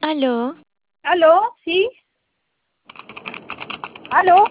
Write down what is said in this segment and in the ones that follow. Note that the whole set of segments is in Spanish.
Aló, ¿Aló? ¿Sí? ¿Aló?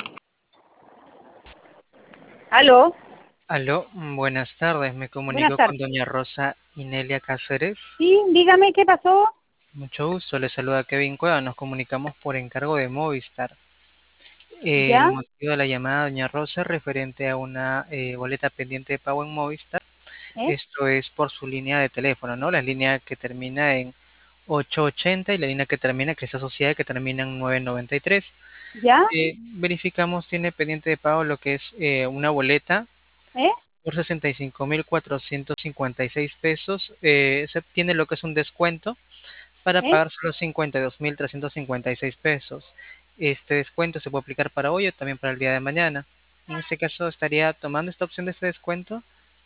¿Aló? Aló, buenas tardes. Me Buenas comunico con tardes. doña Rosa Inelia Cáceres. Sí, dígame qué pasó. Mucho gusto, le saluda Kevin Cueva. Nos comunicamos por encargo de Movistar. El ¿Ya? motivo de la llamada, doña Rosa, es referente a una boleta pendiente de pago en Movistar. ¿Eh? Esto es por su línea de teléfono, ¿no? La línea que termina en 880 y la línea que termina, que está asociada, que termina en 993. ¿Ya? Verificamos, tiene pendiente de pago lo que es una boleta ¿Eh? por 65.456 pesos. Se tiene lo que es un descuento para ¿Eh? pagar solo 52.356 pesos. Este descuento se puede aplicar para hoy o también para el día de mañana. En este caso, estaría tomando esta opción de este descuento,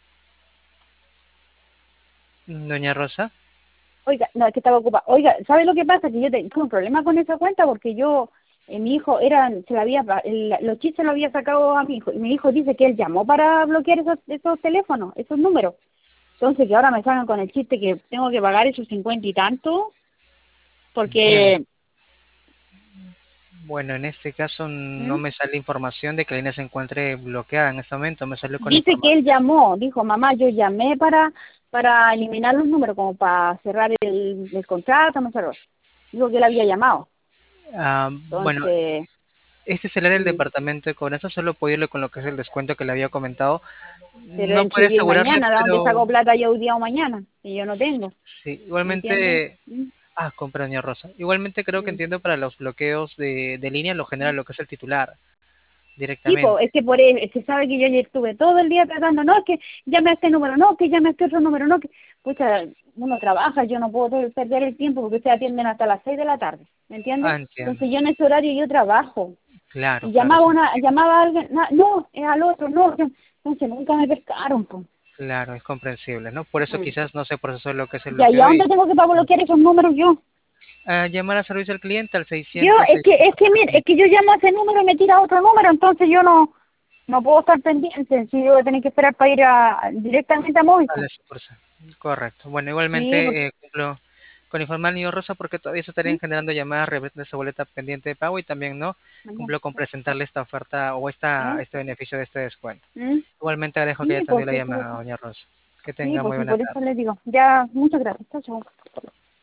doña Rosa. Oiga, no, es que estaba ocupada. Oiga, ¿sabe lo que pasa? Que yo tengo un problema con esa cuenta porque mi hijo se la había, los chistes lo había sacado a mi hijo. Y mi hijo dice que él llamó para bloquear esos teléfonos, esos números. Entonces que ahora me salgan con el chiste que tengo que pagar esos 50 y tanto Entiendo. porque Bueno, en este caso no ¿Mm? me sale información de que la línea se encuentre bloqueada en este momento. Me salió con la Dice que él información. llamó, dijo, mamá, yo llamé para eliminar los números, como para cerrar el contrato, no sé. Dijo que él había llamado. Bueno, Entonces, este es el área del mm, departamento de cobranza. Solo puedo irle con lo que es el descuento que le había comentado. pero No entre puede hoy y asegurarle, mañana, ¿de dónde pero saco plata yo hoy día o mañana? Y yo no tengo, sí, ¿me entiendes? igualmente. Compra doña Rosa. Igualmente creo que Mm. entiendo para los bloqueos de línea lo genera lo que es el titular Tipo, directamente. es que es que sabe que yo ayer estuve todo el día tratando, no, que llame a este número, no, que llame a este otro número, no, que, pucha, uno trabaja, yo no puedo perder el tiempo porque se atienden hasta las 6 de la tarde, ¿me entiendes? Entiendo. Entonces yo en ese horario yo trabajo, Claro, y claro, es entendible. llamaba a alguien, no, es al otro, no, entonces nunca me pescaron, pues. Claro, es comprensible, ¿no? Por eso Mm. quizás no se procesó lo que es el Ya, ¿y a bloqueo dónde y tengo que para bloquear esos números yo? llamar a servicio al cliente al Yo, 600 mire, es 600. que yo llamo a ese número y me tira otro número, entonces yo no puedo estar pendiente, si yo voy a tener que esperar para ir directamente a A Movistar. la sucursal. Correcto. Bueno, Sí, igualmente cumplo con informar al niño Rosa porque todavía se estarían generando llamadas referentes a esa boleta pendiente de pago y también no mañana. cumplo con presentarle esta oferta o ¿Eh? este beneficio de este descuento. ¿Mm? Igualmente agradezco que haya Sí, atendido pues la sí, llamada, doña Rosa. Que sí, tenga pues muy sí, buena por eso tarde. les digo. Ya, muchas gracias. Chao, chao.